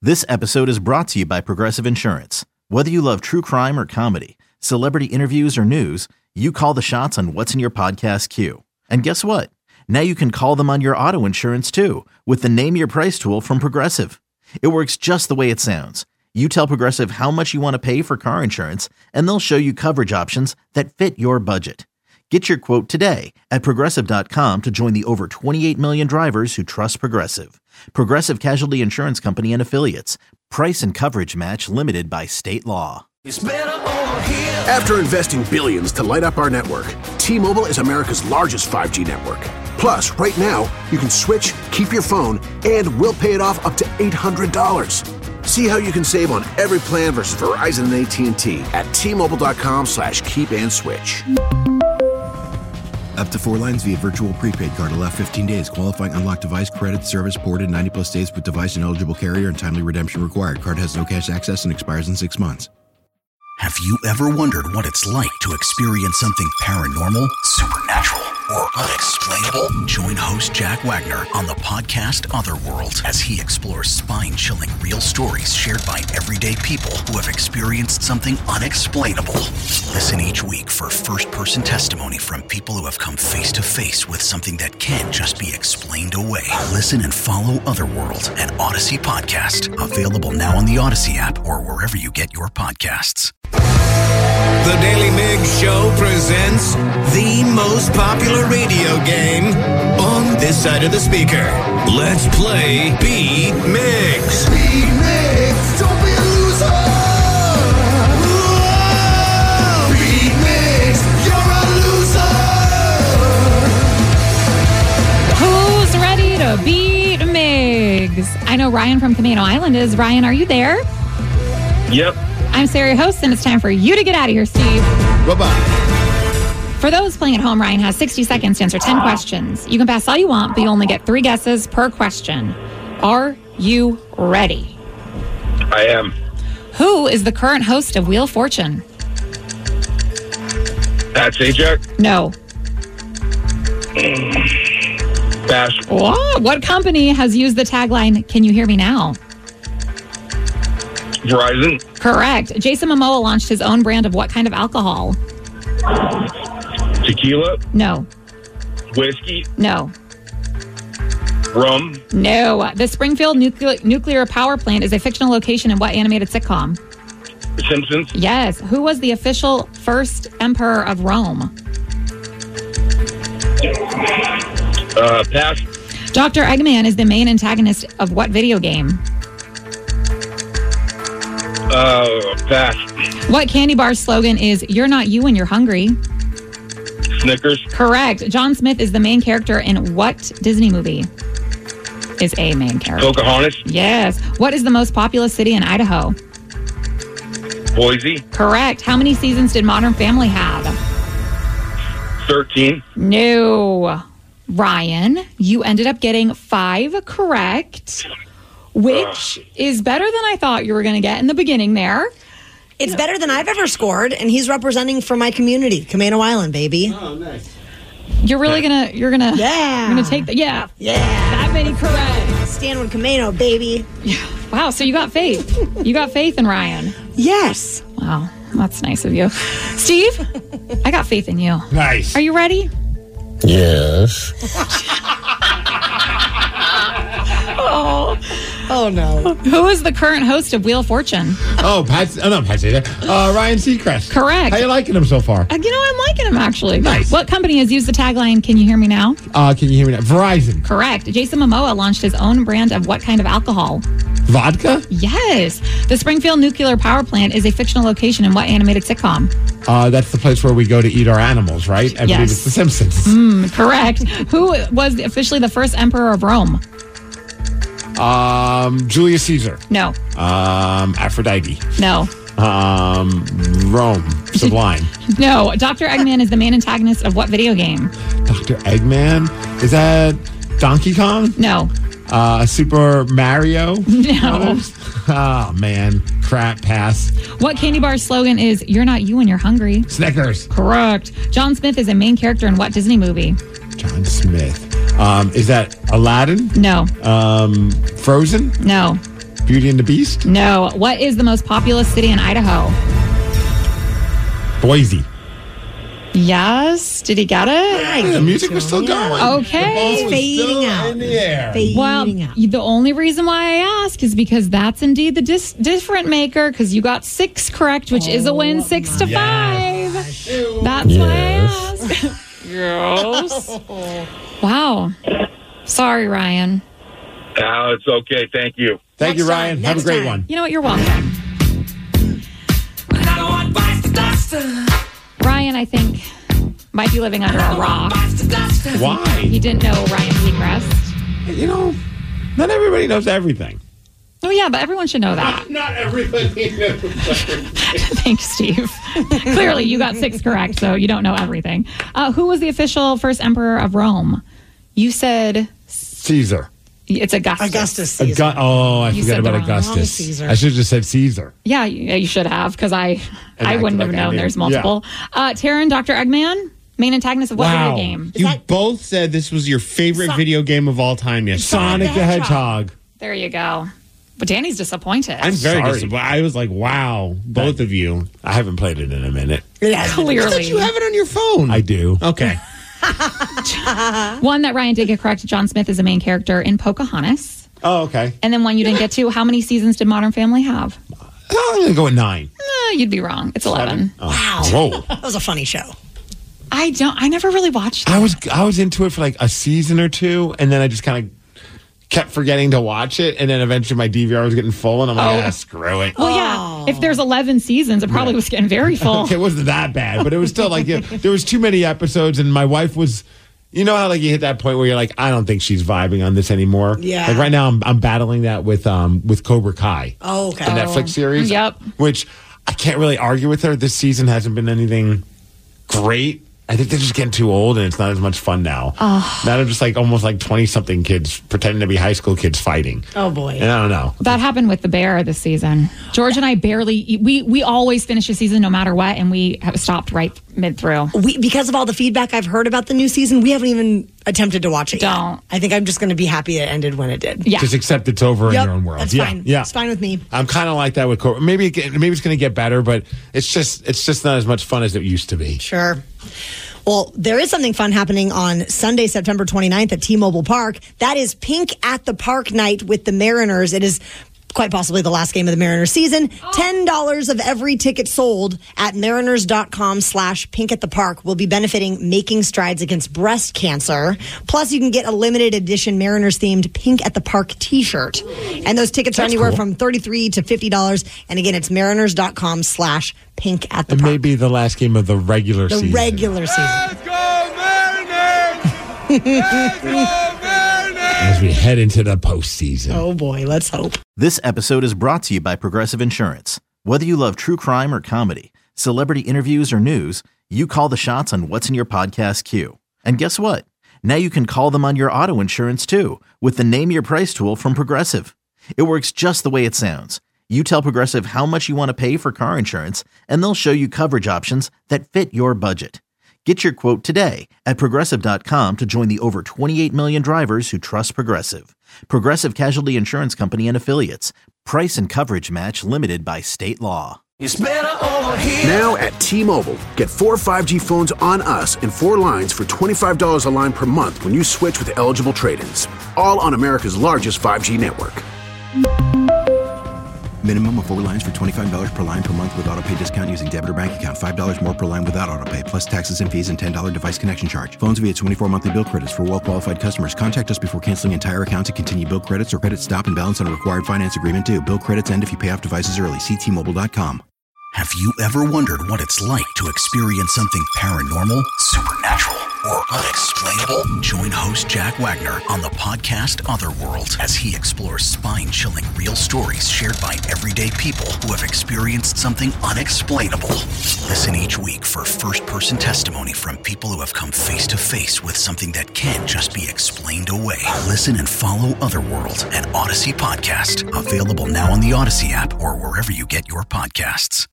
This episode is brought to you by Progressive Insurance. Whether you love true crime or comedy, celebrity interviews or news, you call the shots on what's in your podcast queue. And guess what? Now you can call them on your auto insurance too with the Name Your Price tool from Progressive. It works just the way it sounds. You tell Progressive how much you want to pay for car insurance, and they'll show you coverage options that fit your budget. Get your quote today at Progressive.com to join the over 28 million drivers who trust Progressive. Progressive Casualty Insurance Company and Affiliates. Price and coverage match limited by state law. After investing billions to light up our network, T-Mobile is America's largest 5G network. Plus, right now, you can switch, keep your phone, and we'll pay it off up to $800. See how you can save on every plan versus Verizon and AT&T at T-Mobile.com/keep-and-switch. Up to 4 lines via virtual prepaid card. Allow 15 days. Qualifying unlocked device credit service ported 90-plus days with device and eligible carrier and timely redemption required. Card has no cash access and expires in 6 months. Have you ever wondered what it's like to experience something paranormal, supernatural, or unexplainable? Join host Jack Wagner on the podcast Otherworld as he explores spine-chilling real stories shared by everyday people who have experienced something unexplainable. Listen each week for first-person testimony from people who have come face-to-face with something that can't just be explained away. Listen and follow Otherworld, an Odyssey podcast. Available now on the Odyssey app or wherever you get your podcasts. The Daily Migs Show presents the most popular radio game on this side of the speaker. Let's play Be Migs. Be Migs, don't be a loser. Whoa! Be Migs, you're a loser. Who's ready to beat Migs? I know Ryan from Camino Island is. Ryan, are you there? Yep. I'm Sarah, your host, and it's time for you to get out of here, Steve. Bye-bye. For those playing at home, Ryan has 60 seconds to answer 10 questions. You can pass all you want, but you only get 3 guesses per question. Are you ready? I am. Who is the current host of Wheel of Fortune? Pat Sajak? No. Pass. What company has used the tagline, "Can you hear me now"? Verizon? Correct. Jason Momoa launched his own brand of what kind of alcohol? Tequila? No. Whiskey? No. Rum? No. The Springfield nuclear power plant is a fictional location in what animated sitcom? The Simpsons? Yes. Who was the official first emperor of Rome? Pass. Dr. Eggman is the main antagonist of what video game? Pass. What candy bar slogan is "You're not you when you're hungry"? Snickers? Correct. John Smith is the main character in what Disney movie? Is a main character. Pocahontas? Yes. What is the most populous city in Idaho? Boise? Correct. How many seasons did Modern Family have? 13. No. Ryan, you ended up getting 5 correct, which is better than I thought you were going to get in the beginning there. It's better than I've ever scored, and he's representing for my community, Camino Island, baby. Oh, nice. You're really gonna take that. Yeah. That many correct. Stand with Camino, baby. Yeah. Wow. So you got faith. You got faith in Ryan. Yes. Wow. That's nice of you. Steve, I got faith in you. Nice. Are you ready? Yes. Oh, no. Who is the current host of Wheel of Fortune? Not Pat Sajak. Ryan Seacrest. Correct. How you liking him so far? I'm liking him, actually. Nice. What company has used the tagline, "Can you hear me now"? Can you hear me now? Verizon. Correct. Jason Momoa launched his own brand of what kind of alcohol? Vodka? Yes. The Springfield nuclear power plant is a fictional location in what animated sitcom? That's the place where we go to eat our animals, right? I believe it's The Simpsons. Correct. Who was officially the first emperor of Rome? Julius Caesar. No. Aphrodite. No. Rome. Sublime. No. Dr. Eggman is the main antagonist of what video game? Dr. Eggman? Is that Donkey Kong? No. Super Mario? No. Oh, man. Crap. Pass. What candy bar slogan is "You're not you when you're hungry"? Snickers. Correct. John Smith is a main character in what Disney movie? John Smith. Is that Aladdin? No. Frozen? No. Beauty and the Beast? No. What is the most populous city in Idaho? Boise. Yes. Did he get it? The music was still going. Okay. The ball was Fading still out. in the air. Well, the only reason why I ask is because that's indeed the different maker, because you got 6 correct, which is a win, 6-5. That's why I asked. Yes. Wow. Sorry, Ryan. Oh, it's okay. Thank you. Thank you, Ryan. Have a great time. one. You know what? You're welcome. Ryan, I think, might be living under a rock. Why? You didn't know Ryan Seacrest. You know, not everybody knows everything. Oh, yeah, but everyone should know that. Not everybody knows everything. Thanks, Steve. Clearly, you got 6 correct, so you don't know everything. Who was the official first emperor of Rome? You said... Caesar. It's Augustus. Augustus Caesar. I You forgot said about the wrong Augustus. Caesar. I should have just said Caesar. Yeah, you should have, because I wouldn't have like I known knew. there's multiple. Taryn, Dr. Eggman, main antagonist of what video game? You both said this was your favorite video game of all time yesterday. Sonic the Hedgehog. There you go. But Danny's disappointed. I'm very Sorry. disappointed. I was like, wow, both of you. I haven't played it in a minute. Yeah, Clearly. I thought you have it on your phone. I do. Okay. One that Ryan did get correct, John Smith is a main character in Pocahontas. Oh, okay. And then one you didn't get to, how many seasons did Modern Family have? I'm going to go with 9. You'd be wrong. It's 11. Oh. Wow. Whoa. That was a funny show. I never really watched that. I was into it for like a season or 2, and then I just kind of kept forgetting to watch it, and then eventually my DVR was getting full, and I'm like, screw it. Well, yeah. If there's 11 seasons, it probably was getting very full. It wasn't that bad, but it was still like there was too many episodes, and my wife was. You know how like you hit that point where you're like, I don't think she's vibing on this anymore. Yeah. Like right now, I'm battling that with Cobra Kai. Oh, okay. The Netflix series. Yep. Which I can't really argue with her. This season hasn't been anything great. I think they're just getting too old, and it's not as much fun now. Now they're just like almost like 20-something kids pretending to be high school kids fighting. Oh, boy. And I don't know. That happened with The Bear this season. George and I we always finish a season no matter what, and we have stopped right mid-through. Because of all the feedback I've heard about the new season, we haven't even attempted to watch it yet. Don't. I think I'm just going to be happy it ended when it did. Yeah. Just accept it's over in your own world. That's fine. Yeah. It's fine with me. I'm kind of like that with Cobra. Maybe it's going to get better, but it's just not as much fun as it used to be. Sure. Well, there is something fun happening on Sunday, September 29th at T-Mobile Park. That is Pink at the Park night with the Mariners. It is quite possibly the last game of the Mariners season. $10 of every ticket sold at mariners.com/pink at the park will be benefiting Making Strides Against Breast Cancer. Plus, you can get a limited edition Mariners themed Pink at the Park t-shirt. And those tickets are anywhere from $33 to $50. And again, it's mariners.com/pink at the It park. may be the last game of the regular season. The regular season. Let's go, Mariners! Let's go, Mariners! As we head into the postseason. Oh boy, let's hope. This episode is brought to you by Progressive Insurance. Whether you love true crime or comedy, celebrity interviews or news, you call the shots on what's in your podcast queue. And guess what? Now you can call them on your auto insurance too with the Name Your Price tool from Progressive. It works just the way it sounds. You tell Progressive how much you want to pay for car insurance, and they'll show you coverage options that fit your budget. Get your quote today at Progressive.com to join the over 28 million drivers who trust Progressive. Progressive Casualty Insurance Company and Affiliates. Price and coverage match limited by state law. Now at T-Mobile, get 4 5G phones on us and 4 lines for $25 a line per month when you switch with eligible trade-ins. All on America's largest 5G network. Minimum of 4 lines for $25 per line per month with autopay discount using debit or bank account. $5 more per line without autopay, plus taxes and fees and $10 device connection charge. Phones via 24 monthly bill credits for well-qualified customers. Contact us before canceling entire account to continue bill credits or credit stop and balance on required finance agreement due. Bill credits end if you pay off devices early. See T-Mobile.com. Have you ever wondered what it's like to experience something paranormal, supernatural, or unexplainable? Join host Jack Wagner on the podcast Otherworld as he explores spine-chilling real stories shared by everyday people who have experienced something unexplainable. Listen each week for first-person testimony from people who have come face-to-face with something that can't just be explained away. Listen and follow Otherworld, an Odyssey podcast. Available now on the Odyssey app or wherever you get your podcasts.